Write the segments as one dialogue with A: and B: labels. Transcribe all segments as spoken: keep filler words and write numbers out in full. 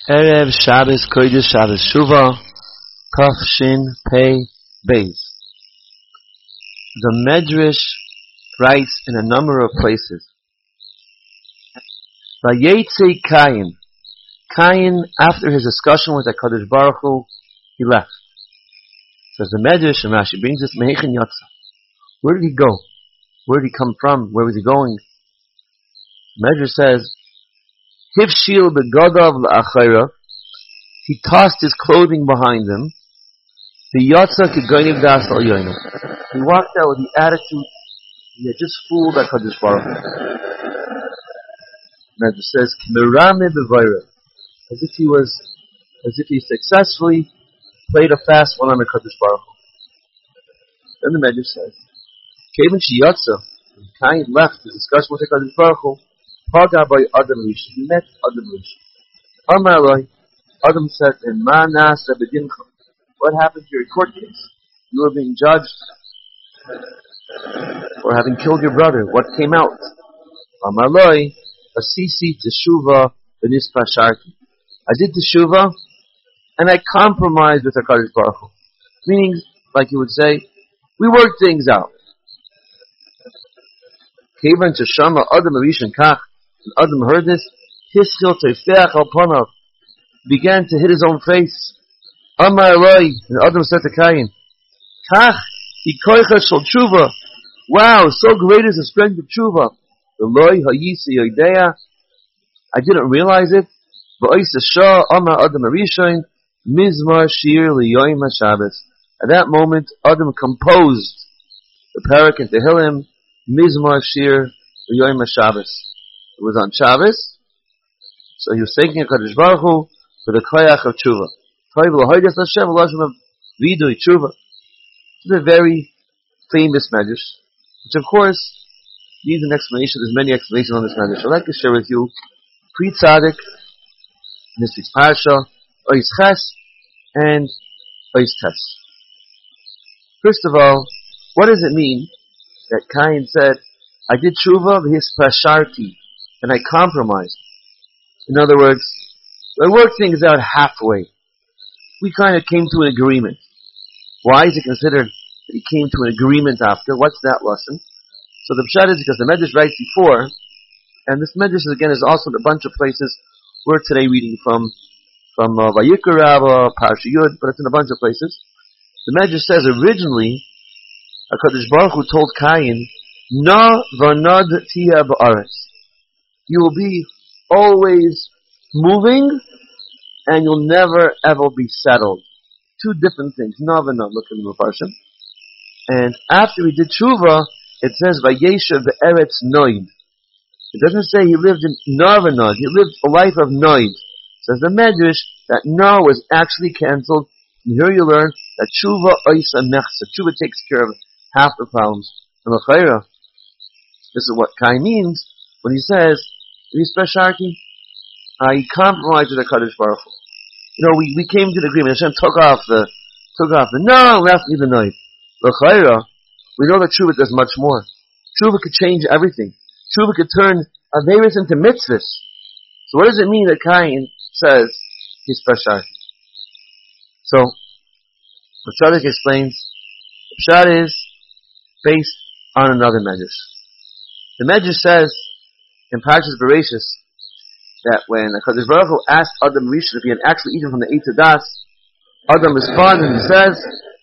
A: Erev Shabbos Kodesh Shabbos Shuvah Kaf Shin Pei Beis. The Medrash writes in a number of places. Vayetze Kayin. Kayin, after his discussion with HaKadosh Baruch Hu, he left. Says the Medrash, and Rashi brings this Meichen Yatsa. Where did he go? Where did he come from? Where was he going? The Medrash says, Hifshil begadav la'achayra. He tossed his clothing behind him. V'yatsa k'goyniv das al yoynim. He walked out with the attitude he had just fooled HaKadosh Baruch Hu. Medrash says, K'merame b'vayra. As if he was, as if he successfully played a fast one on HaKadosh Baruch Hu. Then the Medrash says, Kevin shiyatsa, when Cain left the discussion with HaKadosh Baruch Hu, Paga by Adam Rish. He met Adam Rish. Amar Eloi, Adam said to him, Ma nasa b'dincha. What happened to your court case? You were being judged for having killed your brother. What came out? Amar Eloi, Asisi teshuva v'nispasharti. I did teshuva, and I compromised with HaKadosh Baruch Hu. Meaning, like you would say, we worked things out. Kevan teshama Adam Rishon kach. When Adam heard this, Hischil teifeach al panav, began to hit his own face. Amar Eloi, and Adam said to Cain, Kach hi koicha shel tshuva. Wow, so great is the strength of tshuva. Eloi hayisi yodeya. I didn't realize it. V'oisa shah Amar Adam Rishon mizmar shir liyoyim haShabbos. At that moment, Adam composed the parak in Tehillim, mizmar shir liyoyim haShabbos. It was on Shabbos, so he was thanking HaKadosh Baruch Hu for the koyach of tshuva. This is a very famous medrash, which of course needs an explanation. There's many explanations on this medrash. I'd like to share with you Pri Tzadik, this week's parsha, Ois Ches, and Ois Tes. First of all, what does it mean that Cain said, I did tshuva v'hispasharti, and I compromised? In other words, I worked things out halfway. We kind of came to an agreement. Why is it considered that he came to an agreement after? What's that lesson? So the pshat is because the Medrash writes before, and this Medrash again is also in a bunch of places we're today reading from, from uh, Vayikra Rabbah, Parsha Yud, but it's in a bunch of places. The Medrash says originally, HaKadosh Baruch Hu told Cain, Na v'nad tia ba'aretz. You will be always moving, and you'll never ever be settled. Two different things. Na v'nad, look in the Mefarshim. And after he did tshuva, it says, Vayeshev be'eretz noid. It doesn't say he lived in Na v'nad. He lived a life of noid. Says the Medrash that Na was actually cancelled. And here you learn that tshuva oisa mechsa. Tshuva takes care of half the problems. And l'chayra, this is what Cain means when he says, V'hispasharti, I compromised with HaKadosh Baruch Hu. You know, we, we came to the agreement. Hashem took off the, took off the no, left me the night. L'chayra, we know that tshuva does much more. Tshuva could change everything. Tshuva could turn averis into mitzvahs. So what does it mean that Cain says Hispasharti? So, the Tzaddik explains, the pshat is based on another medrash. The medrash says in Parshas Bereshis that when HaKadosh Baruch Hu asked Adam Rishon if he had actually eaten from the Eitz Das, Adam responds and he says,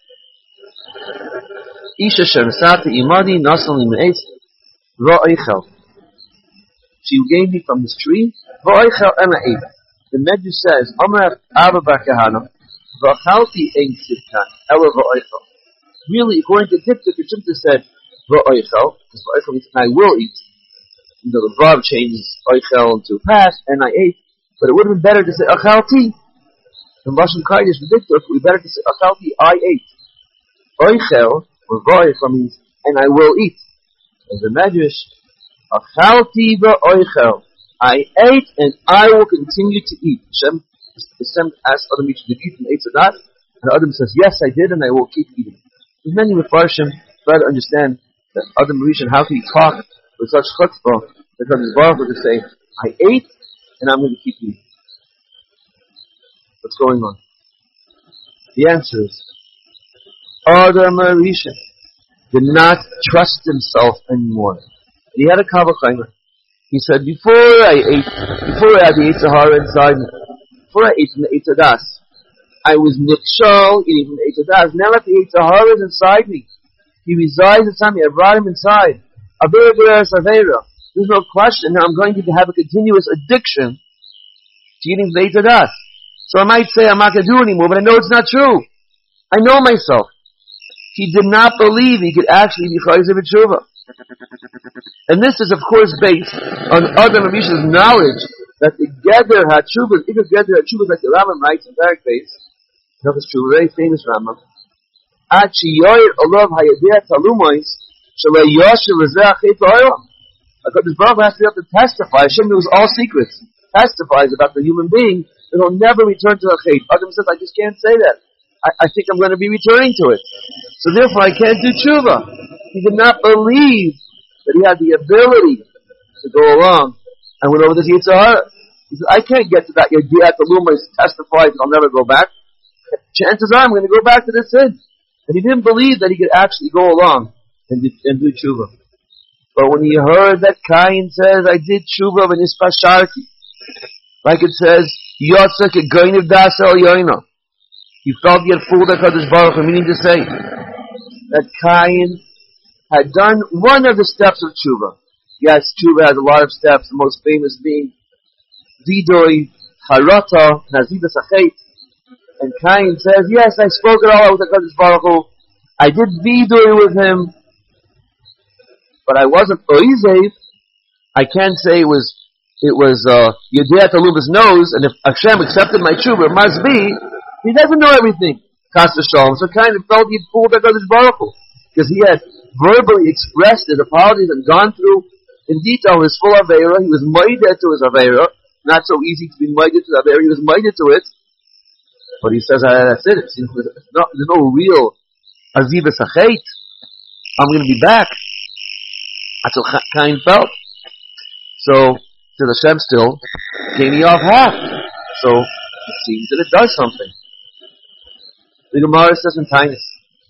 A: Isha shenasati imadi nasan li me'etz v'oichel. She gave me from this tree, v'oichel and I ate. The medrash says, Amar Abba bar Kahana, v'achalti ein sivkan, ela v'oichel. Really, according to Diptik, it should have said, v'oichel, because v'oichel means I will eat. You know, the Vav changes oichel into past, and I ate. But it would have been better to say achalti. In Lashon Kodesh, the Diktuk, it would be better to say achalti, I ate. Oichel, or v'oichel means, and I will eat. As the Medrash, achalti v'oichel. I ate, and I will continue to eat. Hashem, Hashem asked Adam to eat from Eitz Hadat, and Adam says, yes, I did, and I will keep eating. There's many Mefarshim try to understand that Adam Rishon, how can he talk with such chutzpah, because his Baruch Hu to say, I ate, and I'm going to keep eating. What's going on? The answer is, Adam Arisha did not trust himself anymore. And he had a kavachaymer. He said, before I ate, before I had the Yetzer Hara inside me, before I ate from the Yetzer Das, I was nikshal eating from the Yetzer Das. Now that the Yetzer Hara is inside me, he resides inside me. I brought him inside. There's no question. Now I'm going to have a continuous addiction to eating from the Yetzer Das. So I might say I'm not going to do it anymore, but I know it's not true. I know myself. He did not believe he could actually be chayzer b'tshuva. And this is, of course, based on Adam Arisha's knowledge that the Geder HaTshuvah, if Geder HaTshuvah, like the Rambam writes in Parak Beis, Hilchos Tshuva, very famous Rambam, Ad sheyoyer olav hayadeh talumois shalei yosher v'zeh achet ha'olam. HaKadosh Baruch Hu has to be able to testify. Hashem knows all secrets. Testifies about the human being that he'll never return to the chet. Adam says, I just can't say that. I, I think I'm going to be returning to it. So therefore I can't do tshuva. He did not believe that he had the ability to go along and went over this Yetzer Hara. He said, I can't get to that Yediyat Aluma testifies I'll never go back. Chances are I'm going to go back to this sin. And he didn't believe that he could actually go along and do, and do tshuva. But when he heard that Cain says, I did tshuva v'nispa sharki, like it says, Yotzak egoiniv das el yoino, he felt he had fooled HaKadosh Baruch Hu, meaning to say that Cain had done one of the steps of tshuva. Yes, tshuva has a lot of steps, the most famous being vidoi, harata, nazivas achet. And Cain says, yes, I spoke it all out with HaKadosh Baruch Hu. I did vidoi with him, but I wasn't oizev. I can't say it was it was uh Yediyat Aluma's nose, and if Hashem accepted my tshuva, it must be he doesn't know everything. Chas v'shalom. So Cain felt he'd fooled HaKadosh Baruch Hu, because he had verbally expressed his apologies and gone through in detail his full Aveira. He was moided to his Aveira. Not so easy to be moided to the Aveira. He was moided to it. But he says, ah, that's it. It's, it's not, there's no real Azivas Achet. I'm going to be back. That's what Cain felt. So, says Hashem still, gave me off half. So, it seems that it does something. The Gemara says in Tainus,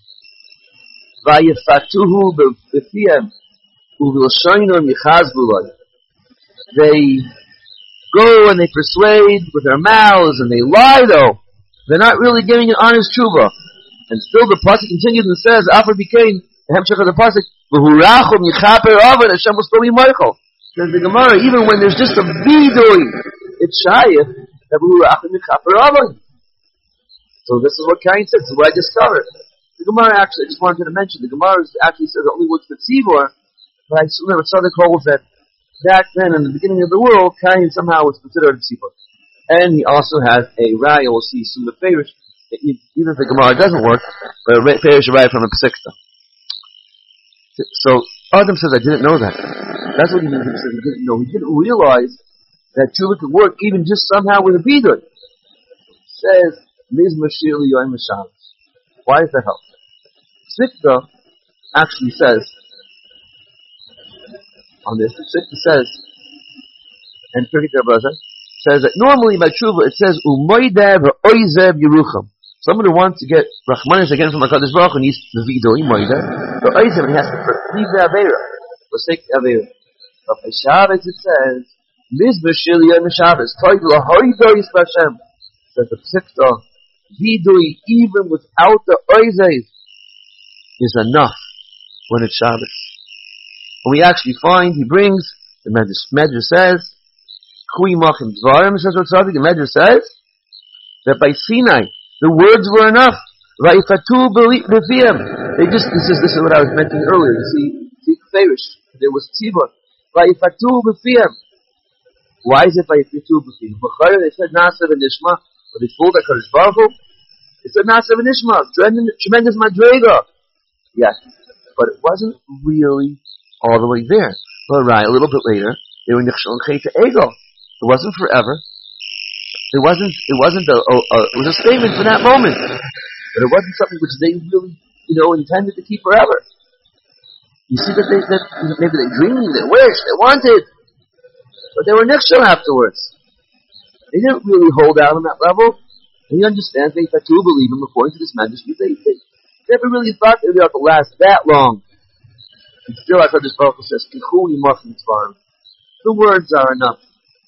A: Vayefatuhu b'fiyem uvilshoinum yichazbu loi. They go and they persuade with their mouths and they lie though. They're not really giving an honest tshuva. And still the pasuk continues and says, Afar became the hemshech of the pasuk, v'hurachum yichaper avan, Hashem will still be Michael. Says the Gemara, even when there's just a vidui, it's shayef that v'hurachum yichaper avan. So this is what Cain said. This is what I discovered. The Gemara actually, I just wanted to mention, the Gemara actually says it only works for tzibor, but I remember Tzaddik holds that back then in the beginning of the world, Cain somehow was considered a tzibor. And he also has a raya, we'll see soon, the Farish, even if the Gemara doesn't work, but a Farish raya from a Pesikta. So, Adam says, I didn't know that. That's what he means. He says he didn't know. He didn't realize that tshuva could work even just somehow with a bidur. He says, Miz Mashir Yoim Shabbos. Why does that help? Sikta actually says, on this, Sikta says, and Pirkei Brother, says that normally by tshuva it says umoideh v'oizeh yerucham. Someone who wants to get rachmanis again from HaKadosh Baruch Hu needs the vidui moideh, but oizeh he has to leave the aveira, forsake the aveira. But by Shabbos it says mizbah shel yom Shabbos toiv lahoidois b'Hashem. Says the psikta vidui even without the oizeh is enough when it's Shabbos. And we actually find he brings the Medrash says. Chui Machim Dvarim, says Tzaddik, the Medrash says that by Sinai the words were enough. Vayifatu b'fiyam. They just this is this is what I was mentioning earlier. You see, see Farish. There was tzibur. Vayifatu b'fiyam. Why is it Vayifatu b'fiyam? B'chayr they said Nasa v'nishma, but they fooled HaKadosh Baruch Hu. They said Nasa v'nishma, tremendous madrega. Yes, but it wasn't really all the way there. Well, right, a little bit later, they were nichshel and chet egel. It wasn't forever. It wasn't. It wasn't a, a, a. It was a statement for that moment, but it wasn't something which they really, you know, intended to keep forever. You see that they, that maybe they dreamed, they wished, they wanted, but they were nichshel afterwards. They didn't really hold out on that level. And he understands they have to believe him according to this medrash. They, they never really thought they would have to last that long. And still, I thought this Baruch says, "Kichu imachim tzvarim." The words are enough.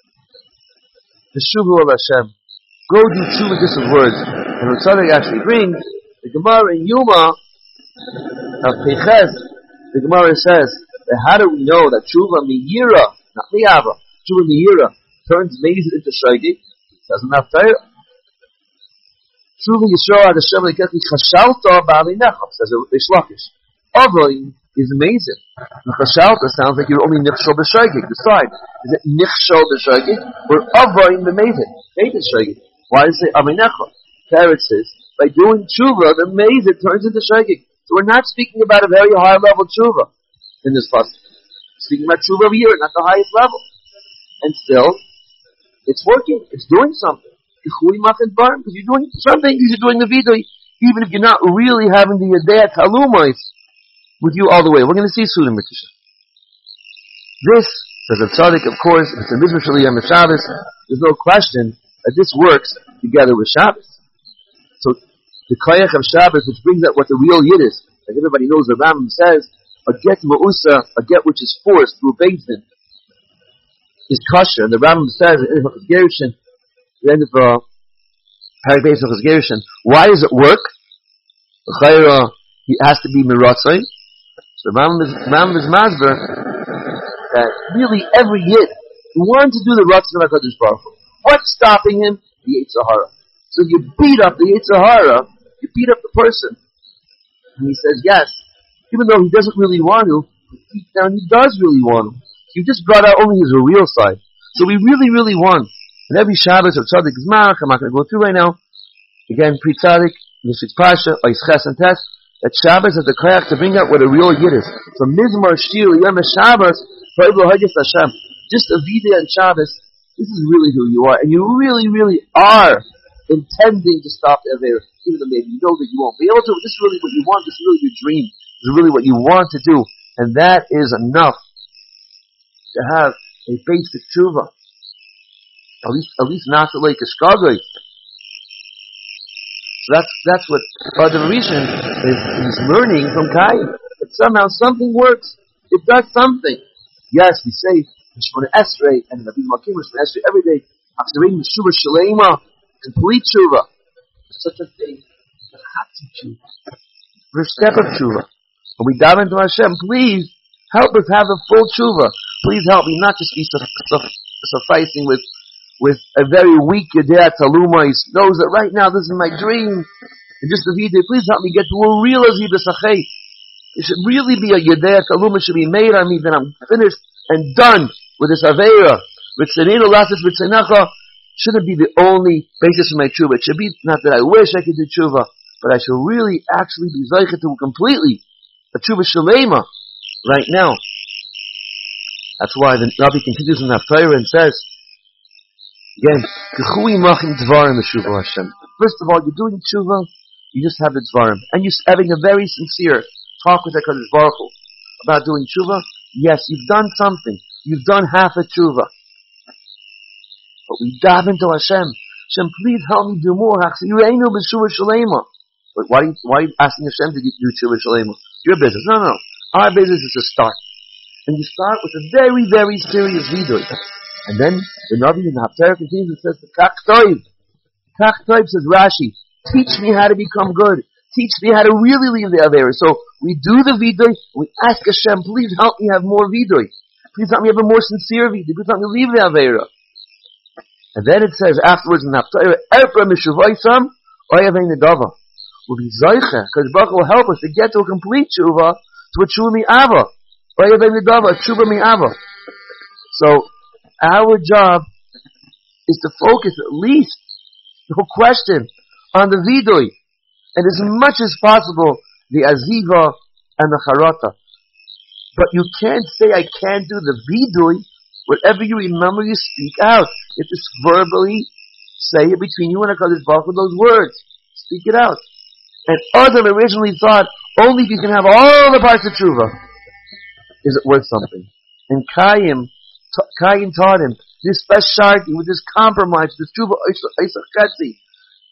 A: The Shuvu al Hashem. Go do tshuva just with words. And what Tzaddik actually brings, the Gemara in Yuma of Peches, the Gemara says that how do we know that tshuva miyira, not miyava, tshuva miyira turns mazid into shaygig? It doesn't have Torah. Tshuva Yisrael ad Hashem lekechi chashalta ba'alinecha, says Reish Lakish. Avoy is amazing. The chashalta sounds like you're only nichshol b'shaygig. Decide, is it nichshol b'shaygig or avoy b'mazid? Mazid shaygig. Why does it say alinecha? Teretz says, by doing tshuva, the mazid turns into shaygig. So we're not speaking about a very high level tshuva in this pasuk. Speaking about tshuva over here, not the highest level. And still, it's working. It's doing something. Because you're doing something, you're doing the vidoy, even if you're not really having the yadei talumais with you all the way. We're going to see soon in Mikisha. This, says the tzaddik, of course, if it's a mitzvah shaliyah and Shabbos, there's no question that this works together with Shabbos. So, the koyach of Shabbos, which brings out what the real yid is, like everybody knows, the Rambam says, a get ma'usa, a get which is forced through a Beis Din, is kosher. And the Rambam says, in Hilchos Gerushin, the end of uh, Parak Beis Hilchos Gerushin, why does it work? The chayra, he has to be miratzai. So the Rambam is, Rambam is masber, that really every yid who wants to do the ratzon of HaKadosh Baruch Hu, what's stopping him? The Yetzer Hara. So you beat up the Yetzer Hara, you beat up the person. And he says, yes, even though he doesn't really want to, deep down he does really want to. You just brought out only his real side. So we really, really want. And every Shabbos of Tzaddik Zmach, I'm not going to go through right now. Again, Pri Tzaddik, Nishik Pasha, Ois Ches and Tes, that Shabbos has the koyach to bring out what a real yid is. So Mizmar Shir, Yom Shabbos, Hashem. Just a Vida and Shabbos, this is really who you are. And you really, really are intending to stop the Aveira. Even though maybe you know that you won't be able to, but this is really what you want, this is really your dream. This is really what you want to do. And that is enough to have a basic tshuva. At least, at least not to like a shkagoi. So that's, that's what Adam Rishon is, is learning from Kain. That somehow something works. It does something. Yes, we say, Shemona Esrei, and Nabi Malkim, Shemona Esrei every day, Achsarim, Shuvah Shalema, complete tshuva. There's such a thing, a Chatzi tshuva. First step of tshuva. When we dive into Hashem, please help us have a full tshuva. Please help me not just be sufficing with with a very weak Yedei Taluma. He knows that right now this is my dream. And just the video, please help me get to a real Azibah Sachet. It should really be a Yedei Taluma should be made on me that I'm finished and done with this Aveira. Ritzaneinu Lasis Ritzanecha shouldn't be the only basis for my tshuva. It should be not that I wish I could do tshuva, but I should really actually be Zaycha to completely a tshuva Shalema right now. That's why the Nabi continues in that prayer and says, again, first of all, you're doing tshuva, you just have the dvarim, and you're having a very sincere talk with HaKadosh Baruch Hu about doing tshuva. Yes, you've done something. You've done half a tshuva. But we dive into Hashem. Hashem, please help me do more. But why are you, why are you asking Hashem to do tshuva shalema? Your business. No, no. Our business is to start. And you start with a very, very serious vidoy. And then the Navi in the Haftarah continues and says, Kach Toiv. Kach Toiv says Rashi, teach me how to become good. Teach me how to really leave the Aveira. So we do the vidoy, we ask Hashem, please help me have more vidoy. Please help me have a more sincere vidoy. Please help me leave the Aveira. And then it says afterwards in the Haftarah, Erpra Mishuvaisam, Oyavein Nedava. We'll be Zaycha, because Baruch will help us to get to a complete tshuva, to a tshuva mi'ava. Oyavein Nedava, a tshuva mi'ava. So, our job is to focus at least, no question, on the vidoy, and as much as possible, the aziva and the charata. But you can't say, I can't do the vidoy. Whatever you remember, you speak out. You have to verbally say it between you and HaKadosh Baruch Hu, those words. Speak it out. And Adam originally thought, only if you can have all the parts of tshuva, is it worth something. And Kaim, Kain taught him this specialty with this compromise, this tshuva Isach Chetzi.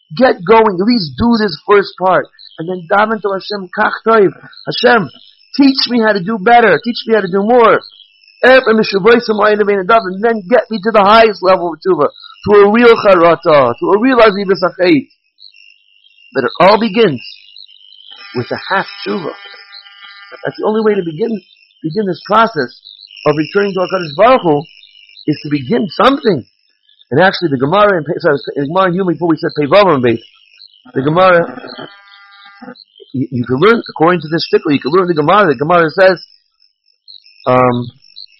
A: get going, at least do this first part. And then daven to Hashem, kach toiv. Hashem, teach me how to do better. Teach me how to do more. And then get me to the highest level of tshuva, to a real charata, to a real azivas achait. But it all begins with a half tshuva. That's the only way to begin begin this process of returning to HaKadosh Baruch Hu, is to begin something. And actually, the Gemara in sorry, the Gemara in Yuma, before we said Peivav and Beit, the Gemara, you, you can learn according to this shtickle. You can learn the Gemara. The Gemara says, um,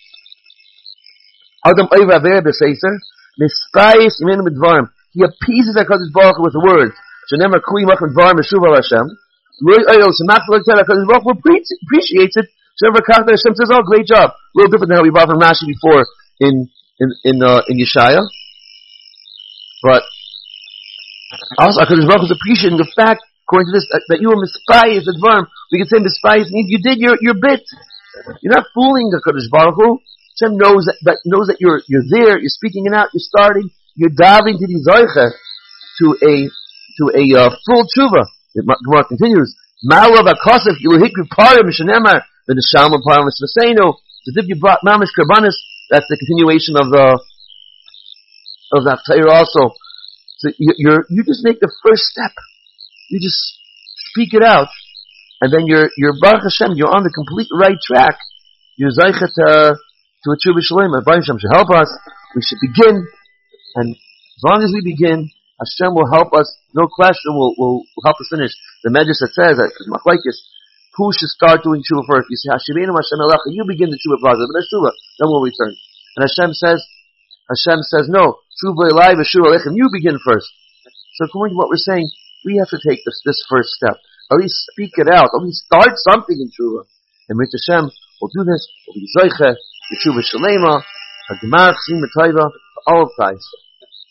A: Adam Oiva Aver B'Seiser Mispayis Imenu B'Dvarim. He appeases HaKadosh Baruch Hu with the words. Shenemar Kui Mach B'Dvarim Meshuv Al Hashem. HaKadosh Baruch Hu appreciates it. Shenemar Kach Hashem says, "Oh, great job." A little different than how we brought from Rashi before in in in uh, in Yeshaya. But also, HaKadosh Baruch Hu is appreciating the fact, according to this, that, that you were mispayis at Dvarim. We can say mispayis means you did your, your bit. You're not fooling HaKadosh Baruch Hu. Hashem knows that, that knows that you're you're there. You're speaking it out. You're starting. You're diving to the zoicha to a to a uh, full tshuva. The Gemara continues. Ma'alav hakosef yiluhikri parim mishanemar the neshalma parim mismaseinu. As if you brought mamish karbanis. That's the continuation of the of that Torah also. So you, you're, you just make the first step. You just speak it out. And then you're, you're Baruch Hashem, you're on the complete right track. You're Zaychet to, to a Tshuva Shalem. And Baruch Hashem should help us. We should begin. And as long as we begin, Hashem will help us. No question will, will, will help us finish. The Medrash that says that, Machlaikis, who should start doing Tshuva first? You say, Hashivenu Hashem Alecha, you begin the Tshuva process. But that's Tshuva. Then we'll return. And Hashem says, Hashem says, no, Tshuva Elai v'Shuv Alechem, you begin first. So according to what we're saying, we have to take this, this first step. At least speak it out. At least start something in Tshuva. And with Hashem, we'll do this. We'll be Zoiche, the Tshuva Shalema, a Gemara Chsim B'Taiva, all of Tais.